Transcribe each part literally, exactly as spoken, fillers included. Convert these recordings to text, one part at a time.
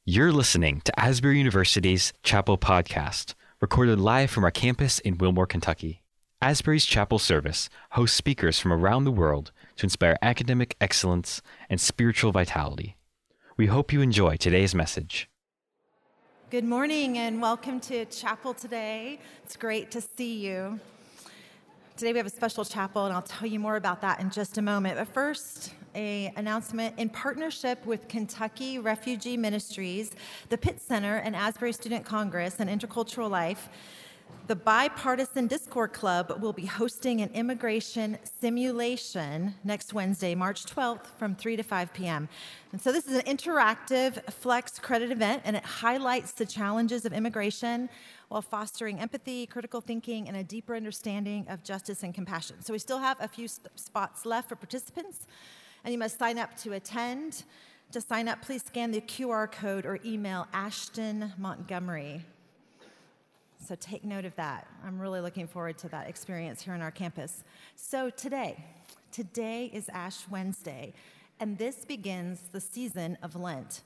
You're listening to Asbury University's Chapel Podcast, recorded live from our campus in Wilmore, Kentucky. Asbury's Chapel Service hosts speakers from around the world to inspire academic excellence and spiritual vitality. We hope you enjoy today's message. Good morning and welcome to chapel today. It's great to see you. Today we have a special chapel and I'll tell you more about that in just a moment. But first, an announcement. In partnership with Kentucky Refugee Ministries, the Pitt Center, and Asbury Student Congress and Intercultural Life, the Bipartisan Discord Club will be hosting an immigration simulation next Wednesday, March twelfth, from three to five p.m. And so this is an interactive flex credit event, and it highlights the challenges of immigration while fostering empathy, critical thinking, and a deeper understanding of justice and compassion. So we still have a few spots left for participants, and you must sign up to attend. To sign up, please scan the Q R code or email Ashton Montgomery. So take note of that. I'm really looking forward to that experience here on our campus. So today, today is Ash Wednesday, and this begins the season of Lent.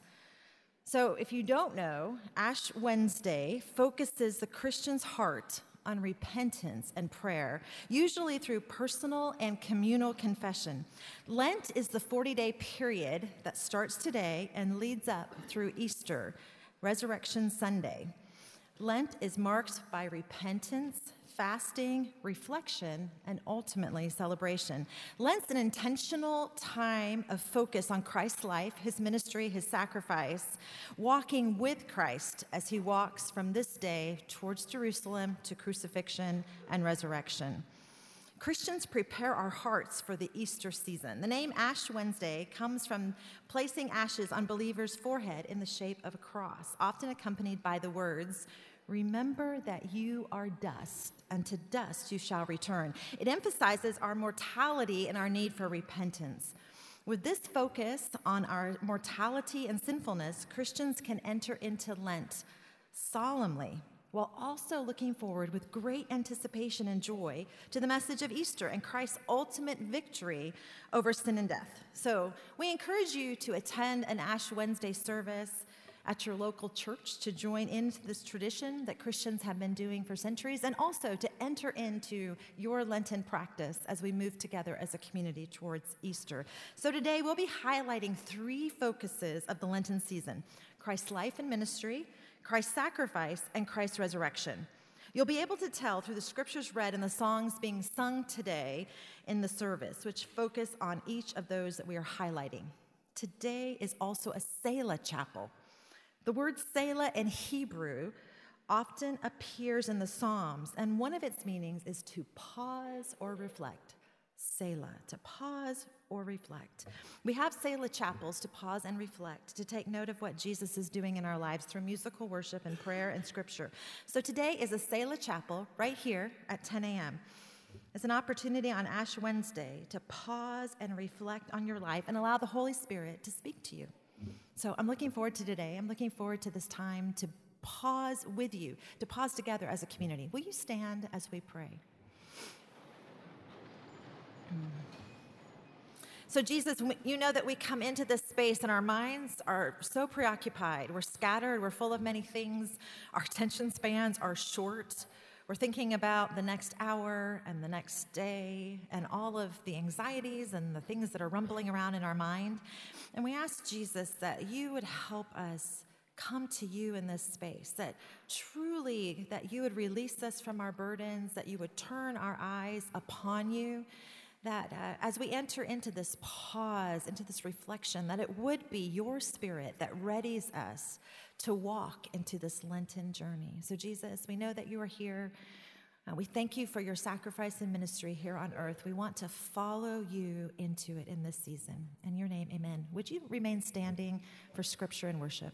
So if you don't know, Ash Wednesday focuses the Christian's heart on repentance and prayer, usually through personal and communal confession. Lent is the forty-day period that starts today and leads up through Easter, Resurrection Sunday. Lent is marked by repentance, fasting, reflection, and ultimately celebration. Lent's an intentional time of focus on Christ's life, his ministry, his sacrifice, walking with Christ as he walks from this day towards Jerusalem to crucifixion and resurrection. Christians prepare our hearts for the Easter season. The name Ash Wednesday comes from placing ashes on believers' forehead in the shape of a cross, often accompanied by the words, "Remember that you are dust, and to dust you shall return." It emphasizes our mortality and our need for repentance. With this focus on our mortality and sinfulness, Christians can enter into Lent solemnly, while also looking forward with great anticipation and joy to the message of Easter and Christ's ultimate victory over sin and death. So we encourage you to attend an Ash Wednesday service at your local church to join into this tradition that Christians have been doing for centuries, and also to enter into your Lenten practice as we move together as a community towards Easter. So today we'll be highlighting three focuses of the Lenten season: Christ's life and ministry, Christ's sacrifice, and Christ's resurrection. You'll be able to tell through the scriptures read and the songs being sung today in the service, which focus on each of those that we are highlighting. Today is also a Selah chapel. The word Selah in Hebrew often appears in the Psalms, and one of its meanings is to pause or reflect. Selah, to pause or reflect. We have Selah chapels to pause and reflect, to take note of what Jesus is doing in our lives through musical worship and prayer and scripture. So today is a Selah chapel right here at ten a.m. It's an opportunity on Ash Wednesday to pause and reflect on your life and allow the Holy Spirit to speak to you. So I'm looking forward to today. I'm looking forward to this time to pause with you, to pause together as a community. Will you stand as we pray? So Jesus, you know that we come into this space and our minds are so preoccupied. We're scattered. We're full of many things. Our attention spans are short. We're thinking about the next hour and the next day and all of the anxieties and the things that are rumbling around in our mind. And we ask Jesus that you would help us come to you in this space, that truly that you would release us from our burdens, that you would turn our eyes upon you, that uh, as we enter into this pause, into this reflection, that it would be your Spirit that readies us to walk into this Lenten journey. So Jesus, we know that you are here. Uh, we thank you for your sacrifice and ministry here on earth. We want to follow you into it in this season. In your name, amen. Would you remain standing for scripture and worship?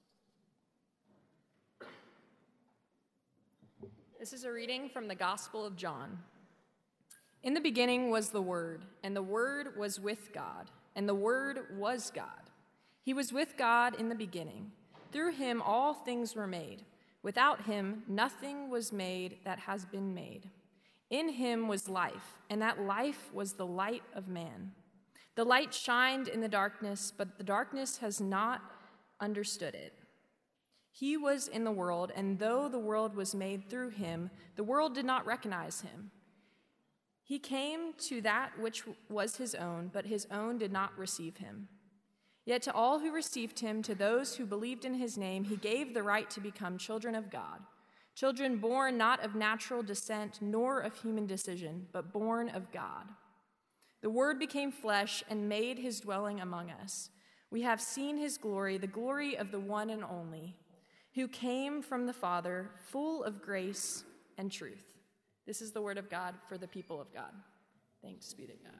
This is a reading from the Gospel of John. In the beginning was the Word, and the Word was with God, and the Word was God. He was with God in the beginning. Through him all things were made. Without him nothing was made that has been made. In him was life, and that life was the light of man. The light shined in the darkness, but the darkness has not understood it. He was in the world, and though the world was made through him, the world did not recognize him. He came to that which was his own, but his own did not receive him. Yet to all who received him, to those who believed in his name, he gave the right to become children of God, children born not of natural descent nor of human decision, but born of God. The Word became flesh and made his dwelling among us. We have seen his glory, the glory of the one and only, who came from the Father, full of grace and truth. This is the word of God for the people of God. Thanks be to God.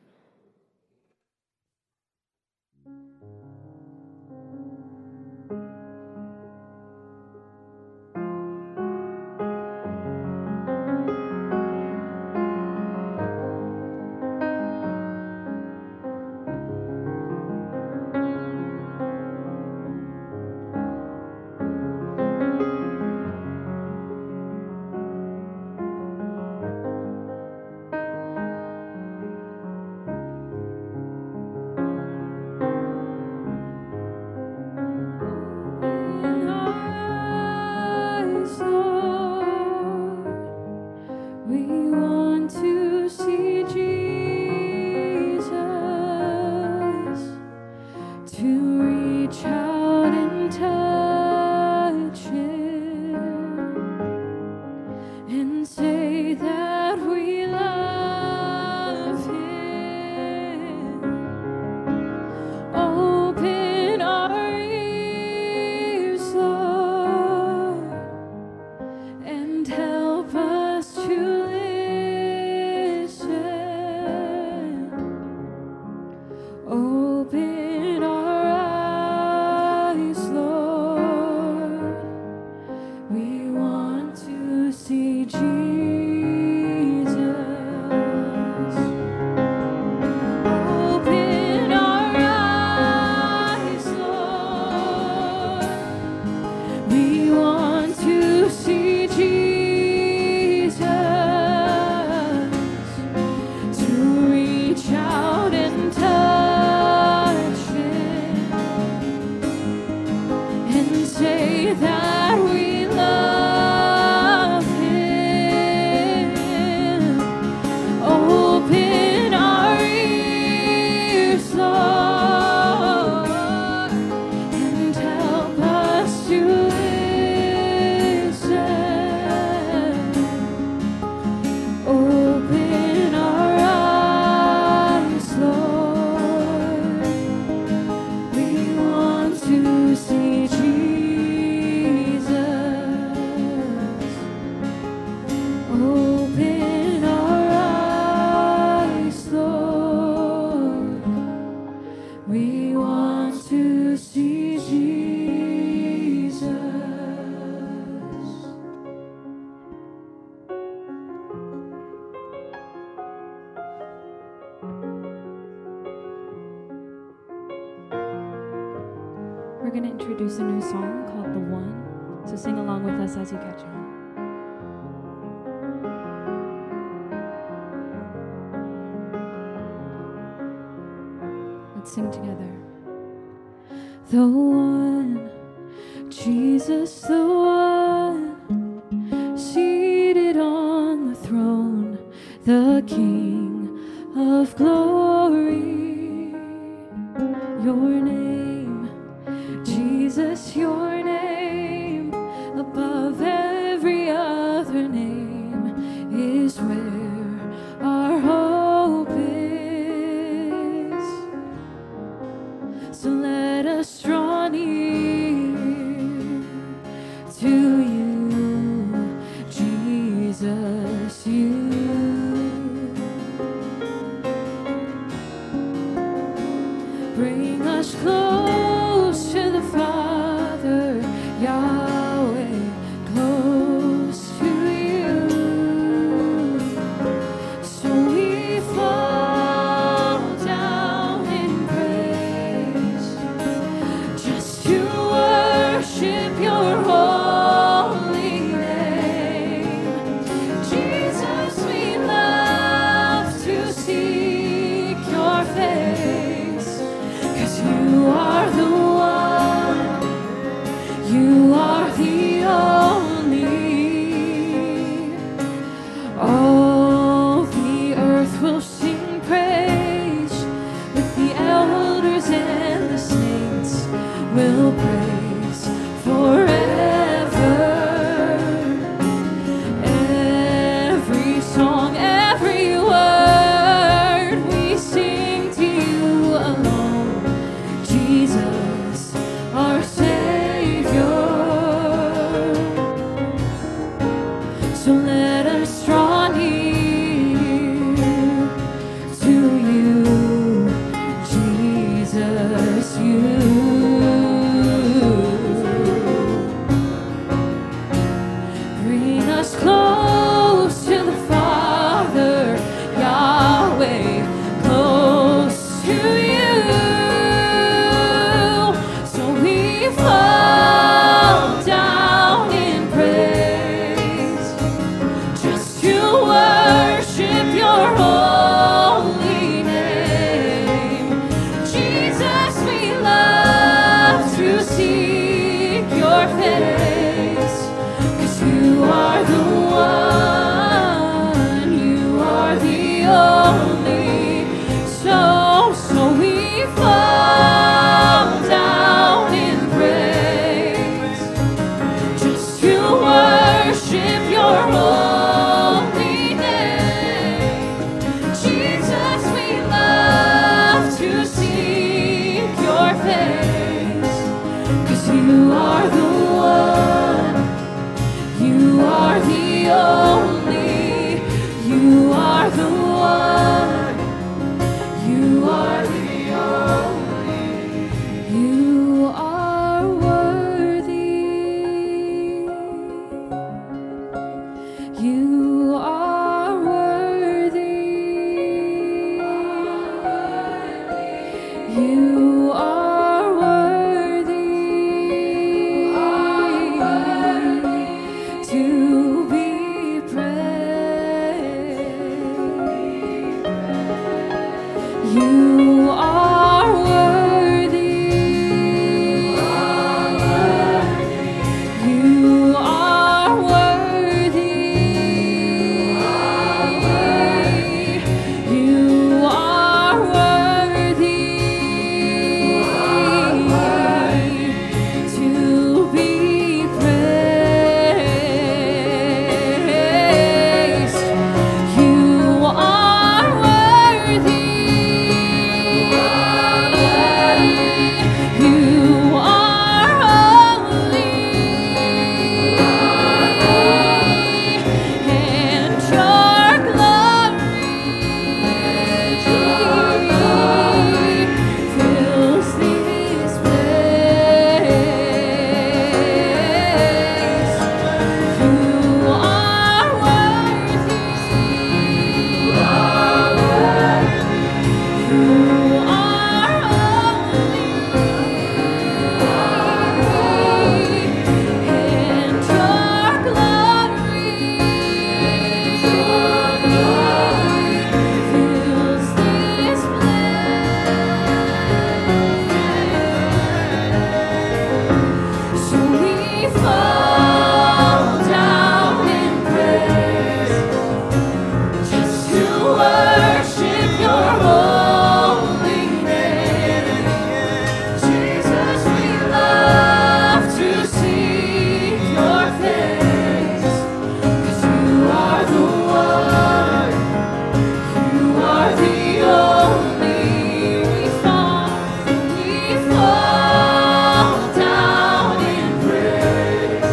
We're going to introduce a new song called The One, so sing along with us as you catch on. Let's sing together. The one, Jesus the one, seated on the throne, the King of glory. Your name, Jesus, your name, above every other name, is where our hope is. So let us draw near to you, Jesus, you. Bring us close to the Father, Yahweh, close to you. So we fall down in praise, just to worship your holy name. Jesus, we love to seek your face, 'cause you are the one, you are the only. All the earth will sing praise, with the elders and the saints will praise forever. Every song, every word we sing to you alone, Jesus, our Savior. So let us draw near to you, Jesus, you. Bring us close to the Father, Yahweh, close to you. So we fall down in praise, just to worship your holy name. Jesus, we love to seek your face, 'cause you are the one, you are the only. So, so we fall down in praise, just to worship your holy name. Jesus, we love to seek your face, 'cause you are the one, you are the only, you are the one, you are the only, you are worthy, you are worthy, you are worthy to be praised. You are worthy. You are worthy. You are worthy to be praised. You are worthy. You are holy, and your glory fills this place. You are worthy. You are worthy. You are holy, and your glory fills this place. So we fall down in praise, just to worship your holy name. Jesus, we love to seek your face, 'cause you are the one, you are the only. We fall, we fall down in praise,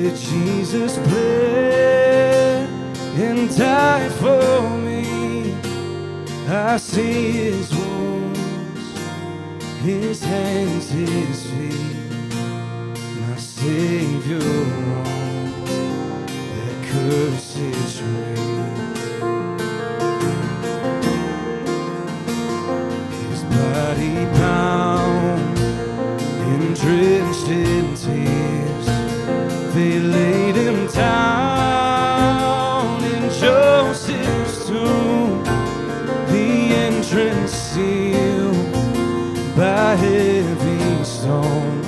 Did Jesus bled and die for me? I see his wounds, his hands, his feet, my Savior on that cursed tree. His body bound and drenched in tears, they laid him down in Joseph's tomb, the entrance sealed by heavy stone.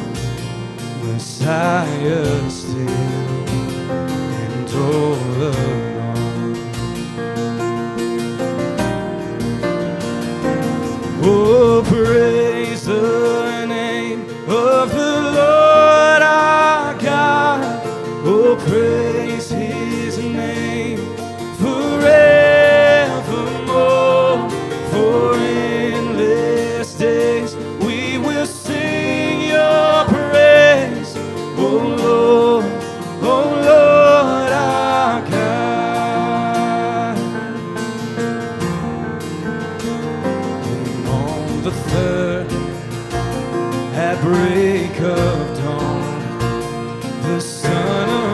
Messiah still and all alone. Oh, praise the name of the Lord our God. Oh, praise his name forevermore. For endless days we will sing your praise. Oh Lord, oh Lord our God. And on the third, at break of dawn, the Son of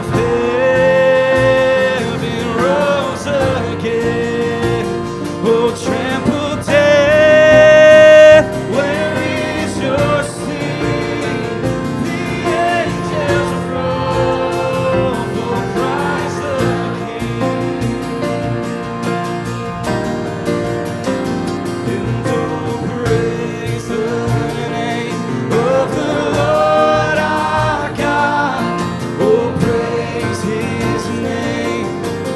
Heaven rose again. Oh, trample death, where is your sting? The angels roll for Christ the King. And oh, praise the name of the Lord our God. Oh, praise his name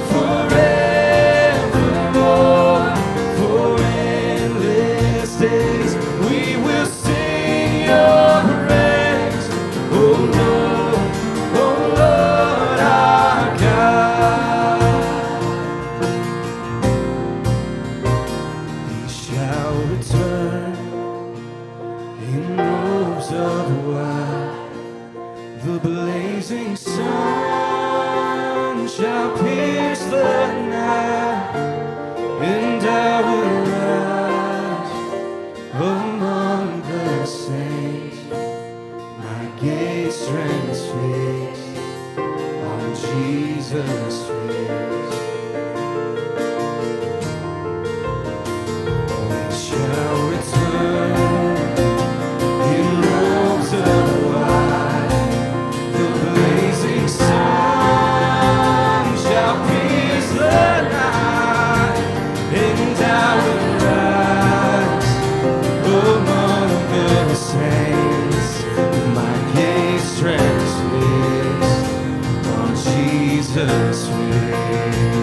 forevermore. For endless days we will sing your praise. Oh Lord, oh Lord our God. He shall return in robes of white. The blazing sun shall pierce the night, and I will rise among the saints, my gaze transfixed on Jesus' face. We shall return in robes of white. The blazing sun shall pierce the night, and I will rise among the saints, my gaze transfixed on Jesus' face.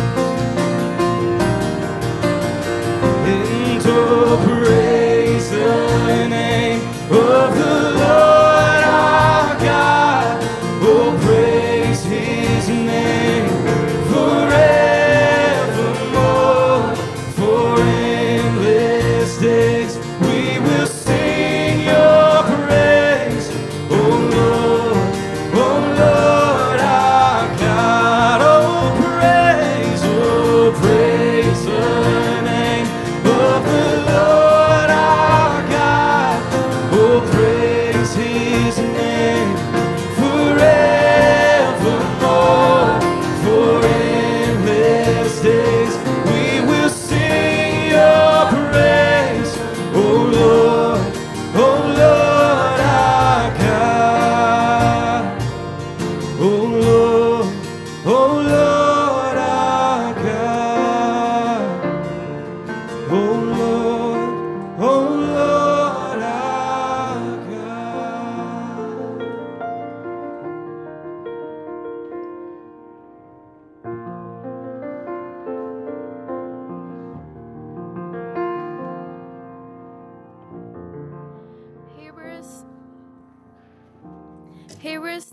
And oh, praise the name of the Lord our God. Oh, praise his name forevermore. For endless days we will sing your praise. Oh Lord, oh Lord our God. Oh, praise, oh, praise the name of the Lord our God. Oh, praise his name forevermore. For endless days we will sing your praise. Oh Lord, oh Lord our God. Oh Lord, oh Lord our God. Oh Lord, oh Lord our God. Hebrews. Hebrews.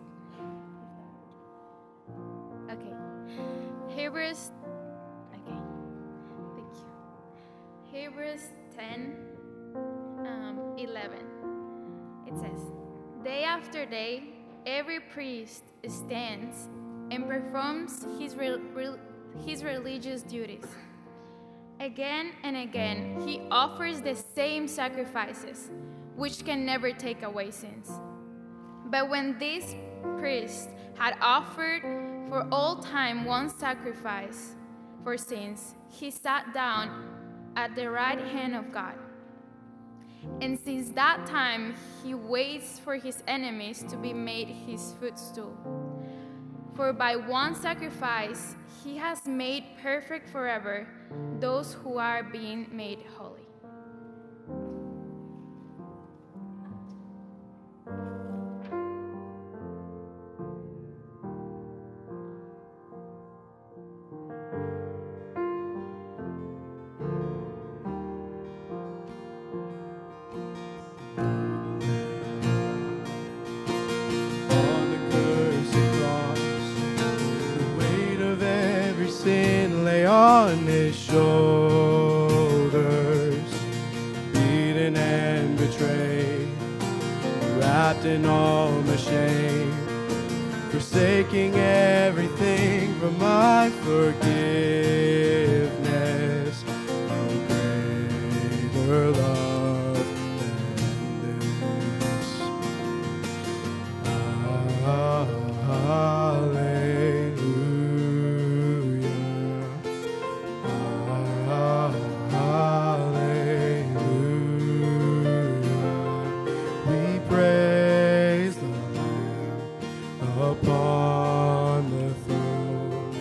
Okay. Hebrews. Okay. Thank you. Hebrews ten, um, eleven. It says, day after day, every priest stands and performs his, re- re- his religious duties. Again and again, he offers the same sacrifices, which can never take away sins. But when this priest had offered for all time one sacrifice for sins, he sat down at the right hand of God. And since that time, he waits for his enemies to be made his footstool. For by one sacrifice, he has made perfect forever those who are being made holy. On the cursed cross, the weight of every sin lay on his shoulders, beaten and betrayed, wrapped in all my shame, forsaking everything for my forgiveness. No greater love than this. Hallelujah. Hallelujah. We praise the Lamb upon the throne.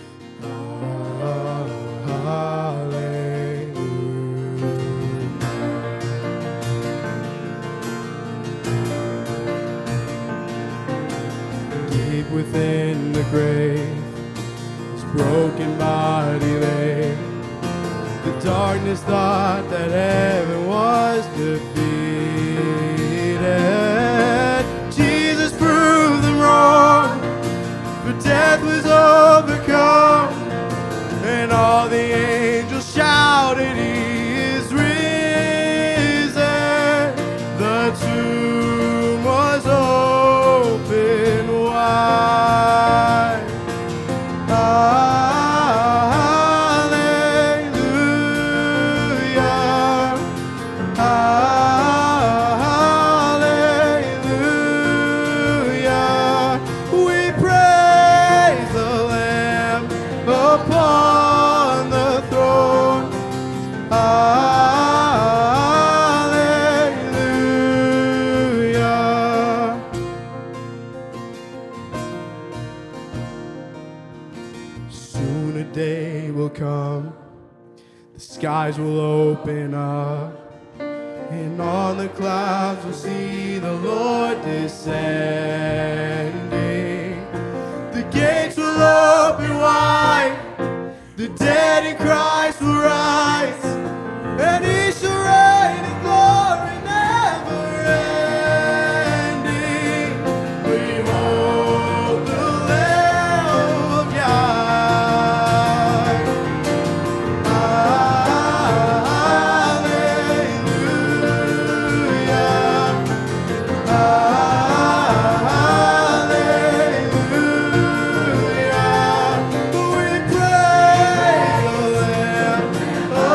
Hallelujah. Deep within the grave, his broken body lay. The darkness thought that heaven was defeated. Jesus proved them wrong, for death was overcome, and all the angels shouted, He is risen. The tomb was open wide. Hallelujah. Hallelujah. We praise the Lamb upon the throne. Hallelujah. Soon a day will come, the skies will open up, and on the clouds we'll see the Lord descending. The gates will open wide, the dead in Christ will rise, and He shall reign in glory never ending. Behold the Lamb of God. Hallelujah. Hallelujah. We praise the Lamb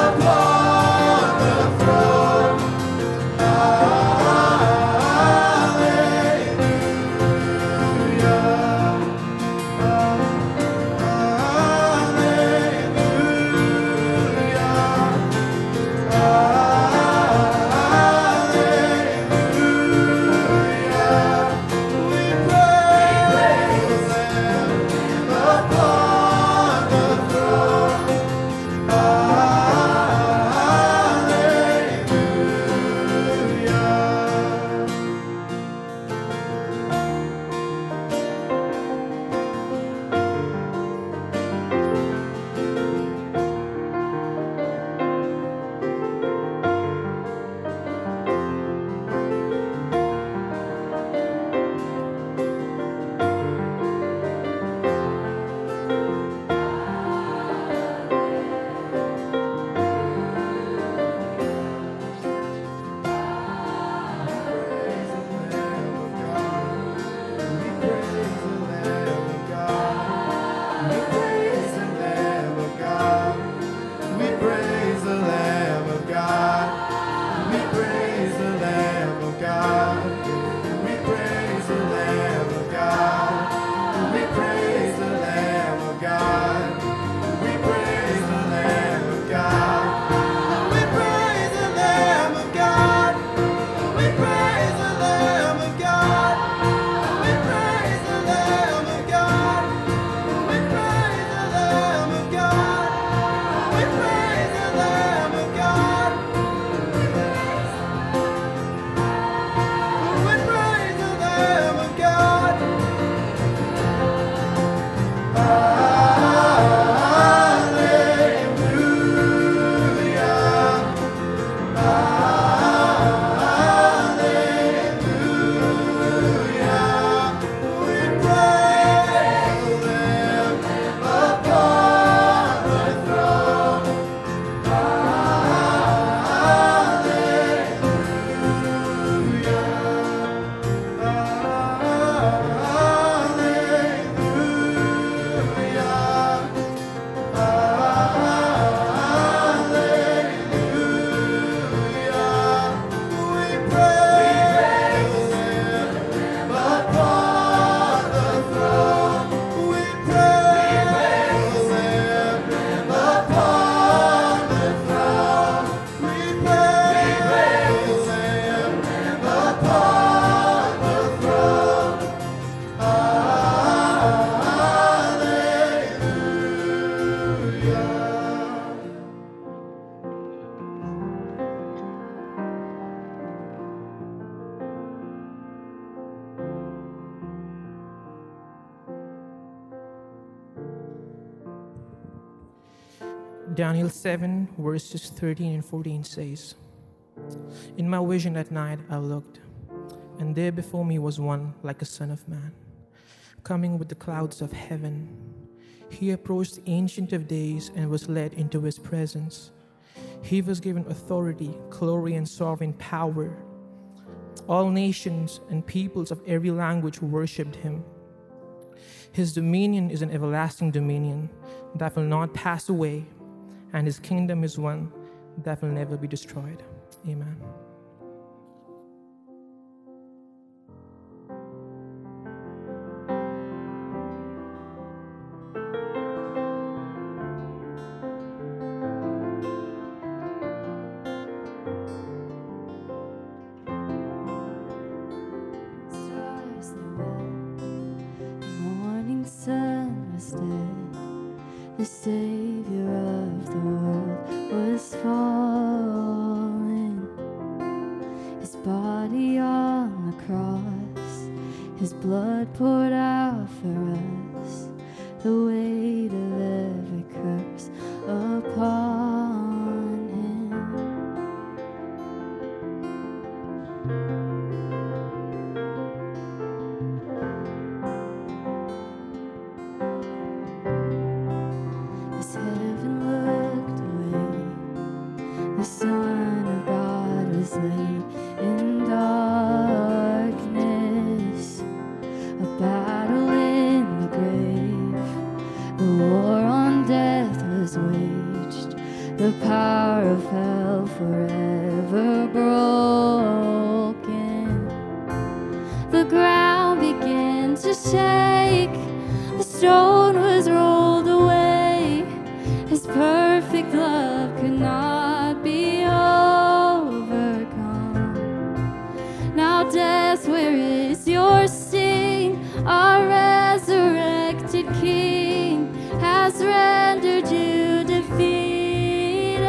Daniel seven, verses thirteen and fourteen says, "In my vision at night I looked, and there before me was one like a son of man, coming with the clouds of heaven. He approached the Ancient of Days and was led into his presence. He was given authority, glory, and sovereign power. All nations and peoples of every language worshipped him. His dominion is an everlasting dominion that will not pass away, and his kingdom is one that will never be destroyed." Amen. Stars they wept, the morning sun was dead, the Savior of the world was fallen. His body on the cross, his blood poured out for us, the weight of every curse upon him. As heaven looked away, the Son of God was laid in darkness. A battle in the grave, the war on death was waged, the power of hell forever broken. The ground began to shake, the stone was rolled away. His perfect love could not be overcome. Now death, where is your sting? Our resurrected King has rendered you defeated.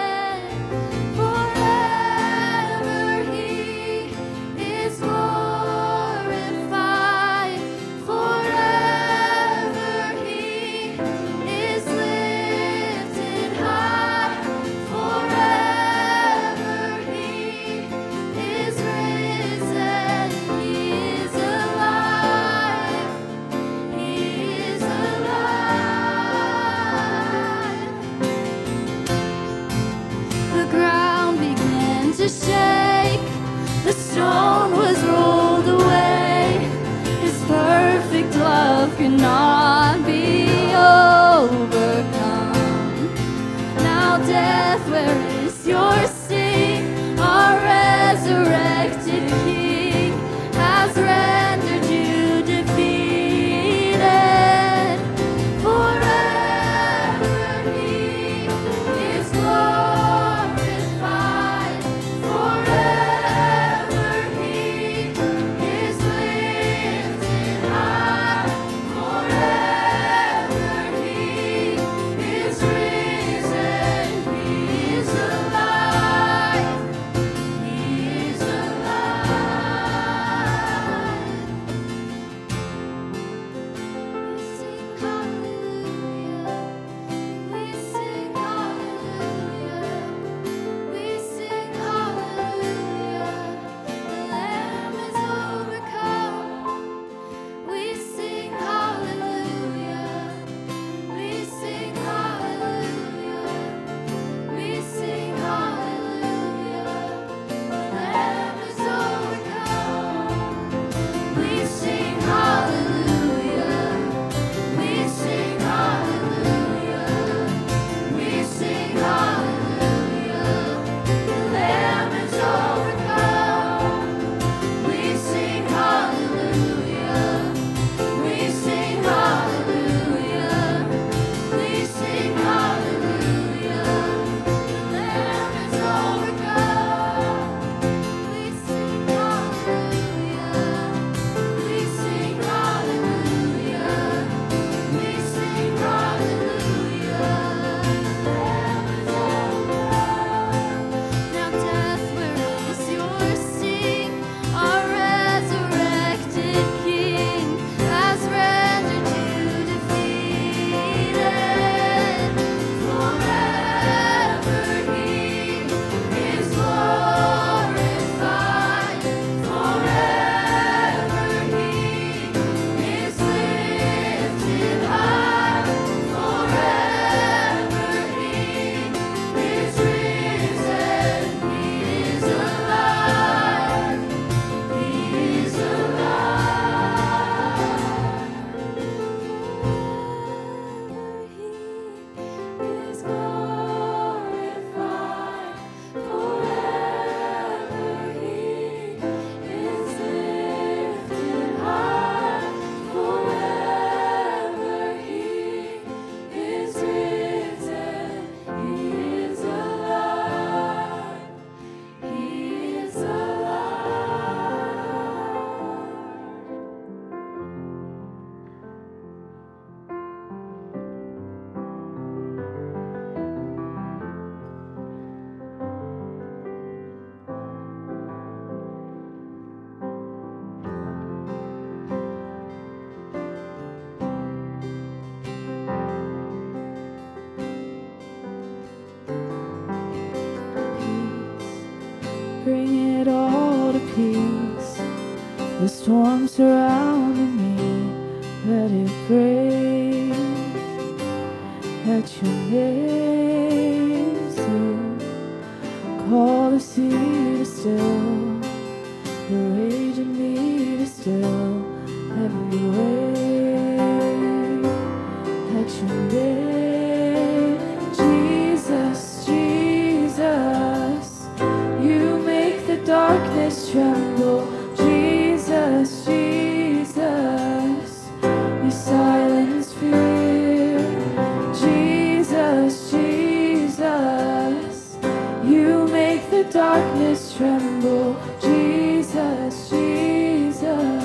Forever he is glorified. Forever he is lifted high. Forever he is risen. He is alive. He is alive. The ground began to shake, the stone was rolled away. His perfect love could not be overcome. Now death, where is your sting? Our resurrected King has rendered you defeated. Forever he is glorified. Forever he is lifted high. Forever he is risen. He is alive. He is alive. The storm surrounding me, let it break. Let your name still. Call the sea to still, the rage in me to still every wave. Let your name, Jesus, Jesus, you make the darkness tremble. Jesus, Jesus, you silence fear. Jesus, Jesus, you make the darkness tremble. Jesus, Jesus.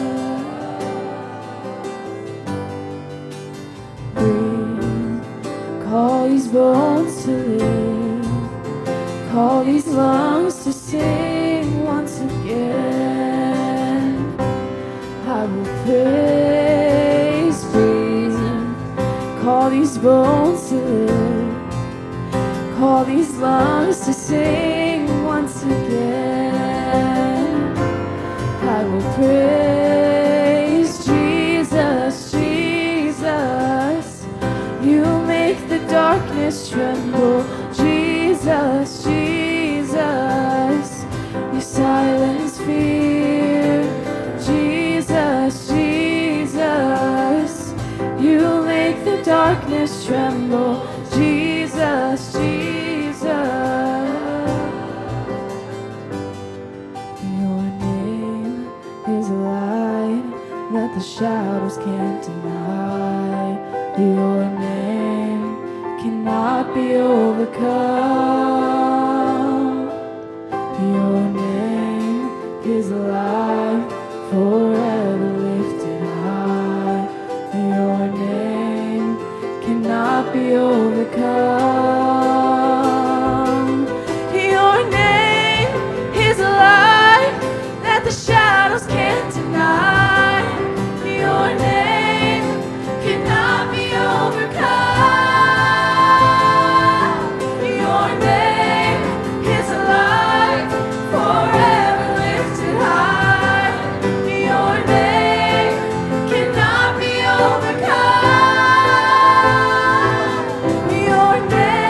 Breathe, call these bones to live, call these lungs to sing once again. I will praise, breathe, call these bones to live, call these lungs to sing once again. I will praise Jesus, Jesus, you make the darkness tremble. Jesus, Jesus, you silence fear. Jesus, Jesus, you make the darkness tremble. Jesus, Jesus, your name is a light that the shadows can't deny. Your name cannot be overcome. Your name is a light forever lifted high. Your name cannot be overcome. Your name is a light that the shadows can't deny. Your name cannot be overcome. Your name is a light forever lifted high. Your name cannot be overcome. Your name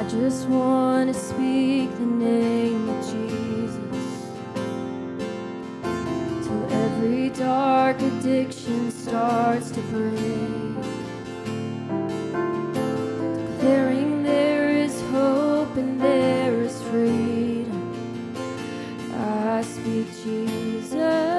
I just want to speak the name of Jesus till every dark addiction starts to break, declaring there is hope and there is freedom. I speak Jesus.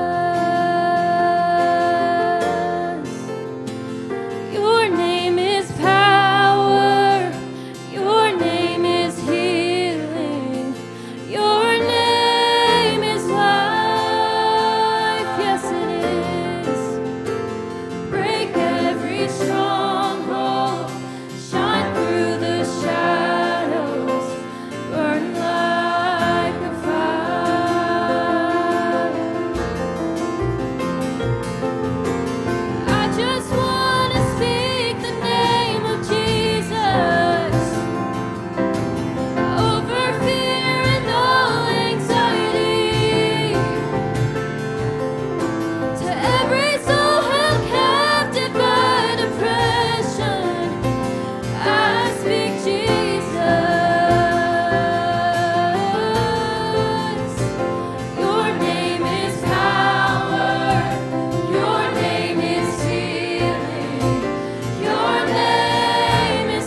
Your name is power. Your name is healing. Your name is life. Yes, it is. Break every stronghold. Shine through the shadows. Burn like a fire. I just want to speak the name of Jesus over fear and all anxiety. To every soul held captive by depression, I speak Jesus. Your name is power. Your name is healing. Your name is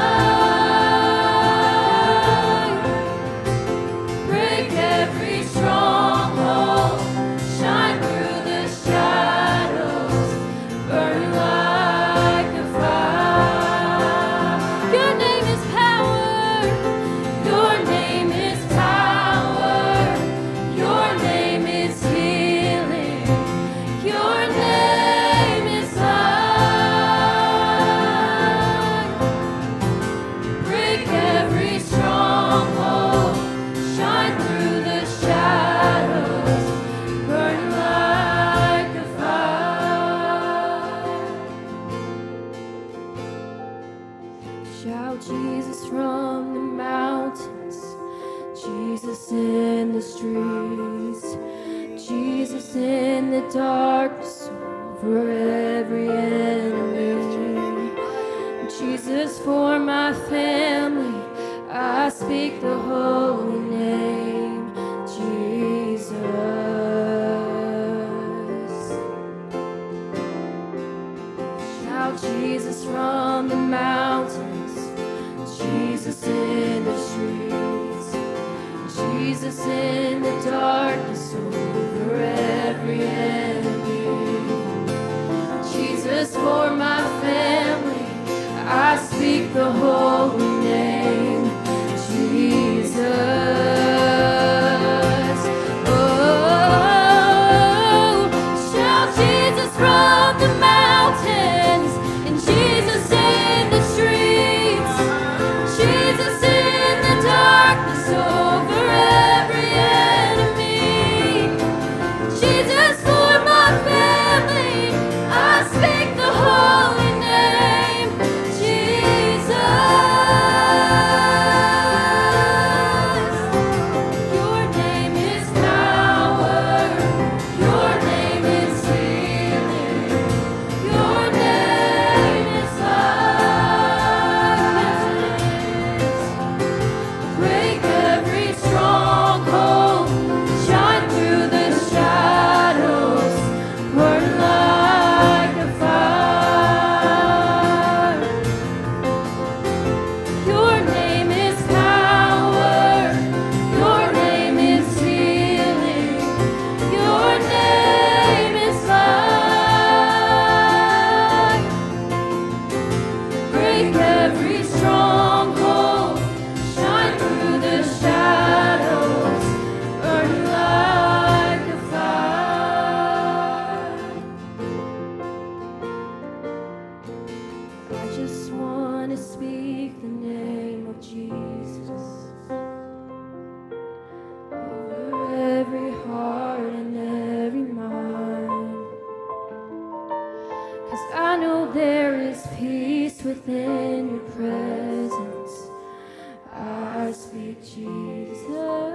life. Break every stronghold. Shine through the shadows. Burn like a fire. Your name is power. Your name is power. Your name is healing. Your name is life. Break every stronghold. Shine through the shadows. Burn like a fire. Shout Jesus from the mountains, Jesus in the streets, Jesus in the darkness over every enemy. Jesus for my family, I speak the holy name, Jesus. Shout Jesus from the mountains, Jesus in the streets, Jesus in the darkness over every enemy. Jesus for my family, I speak the holy name, Jesus. Oh, shout Jesus from the mountains and Jesus in the streets, Jesus in the darkness over every enemy. Jesus for my family, I speak the holy name, Jesus. Your name is power. Your name is healing. Your name is life. Yes, it is. Break every stronghold. Shine through the shadows. Burn like a fire. Your name is power. Your name is healing. Your name is life. Break every stronghold. Shine through the shadows. Burn like a fire. I just want to speak the name of Jesus over every heart and every mind. 'Cause I know there is peace within your presence. I speak Jesus.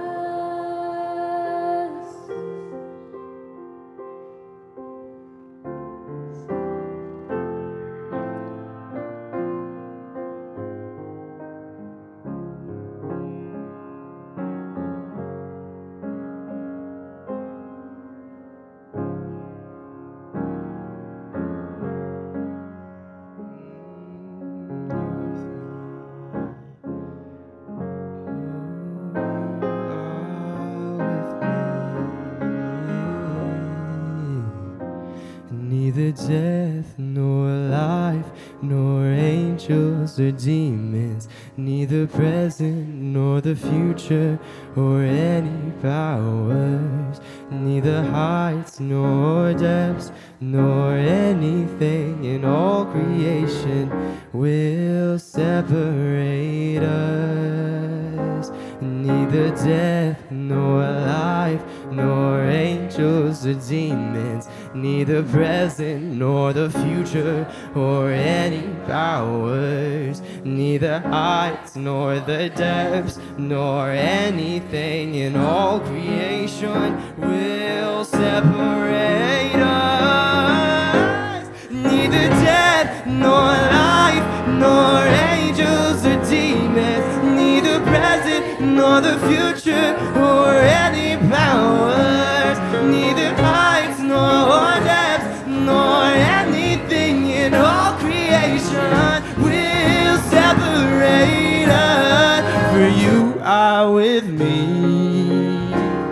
angels or demons, neither present nor the future, or any powers, neither heights nor depths, nor anything in all creation will separate us. Neither death nor life, nor angels or demons, neither present nor the future, or any powers, neither heights nor the depths, nor anything in all creation will separate us. Neither death nor life, nor angels or demons, neither present nor the future, or any powers, neither heights nor depths, nor anything in all creation will separate us. For you are with me,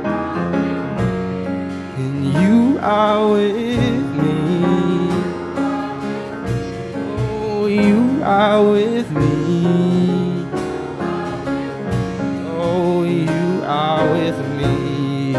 and you are with me. Oh, you are with me. Are with me.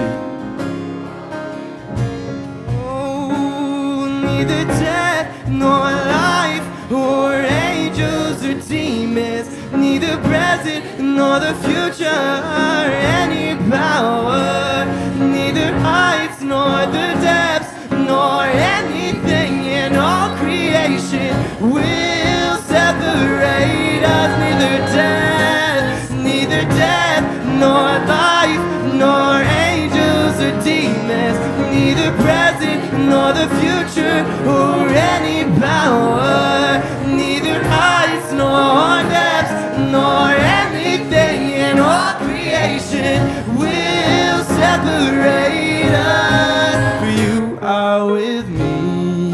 Oh, neither death nor life, or angels or demons, neither present nor the future, any power, neither heights nor the depths, nor anything in all creation will separate us. Neither death, neither death nor life, nor angels or demons, neither present nor the future, or any power, neither heights nor depths, nor anything in all creation will separate us. For you are with me,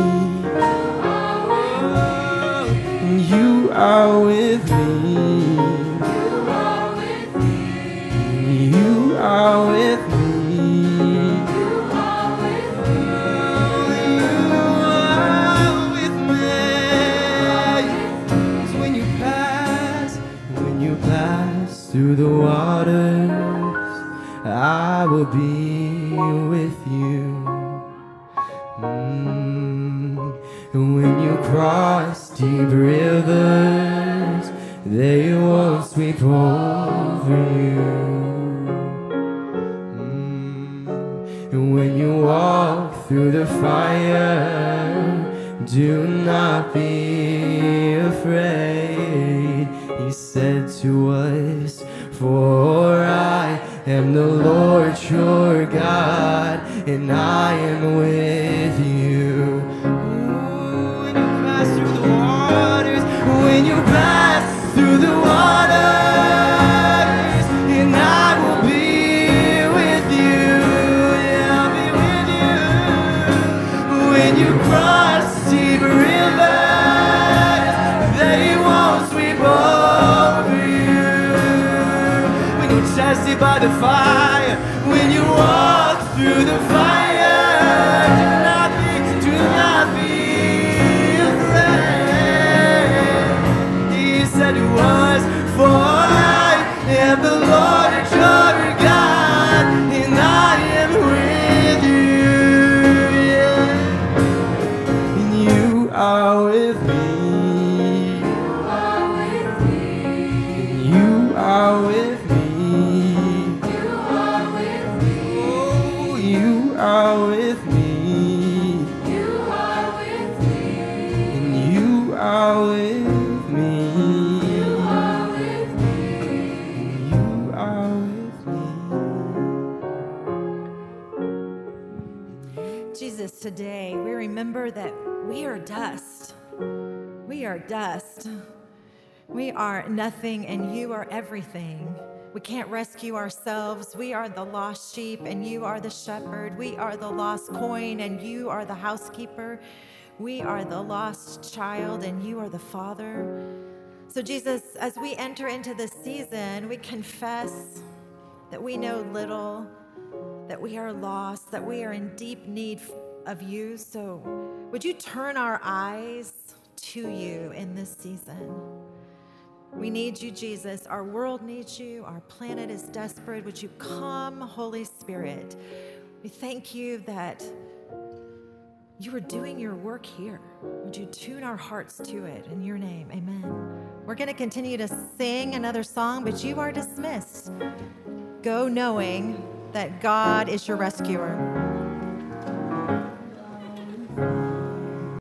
and you are with me. You are with me. You are with me. You are with me. So when you pass, when you pass through the waters, I will be with you. Mm. And when you cross deep rivers, they won't sweep over you. And when you walk through the fire, do not be afraid. He said to us, for I am the Lord your God, and I am with you. Ooh, when you pass through the waters, when you pass through the waters, and I will be with you. When you cross deep rivers, they won't sweep over you. When you're tested by the fire, when you walk through the fire, do not be, do not be afraid. He said to us, for I am the Lord your God, and I am with you. Are with me. You are with me. You are with me. You are with me. Oh, you are with me. You are with me. And you are with me. You are with me. And you are with me. Jesus, today we remember that we are dust. We are dust. We are nothing, and you are everything. We can't rescue ourselves. We are the lost sheep, and you are the shepherd. We are the lost coin, and you are the housekeeper. We are the lost child, and you are the father. So, Jesus, as we enter into this season, we confess that we know little, that we are lost, that we are in deep need of you. So would you turn our eyes to you in this season. We need you, Jesus. Our world needs you. Our planet is desperate. Would you come, Holy Spirit? We thank you that you are doing your work here. Would you tune our hearts to it? In your name, amen. We're going to continue to sing another song, but you are dismissed. Go knowing that God is your rescuer.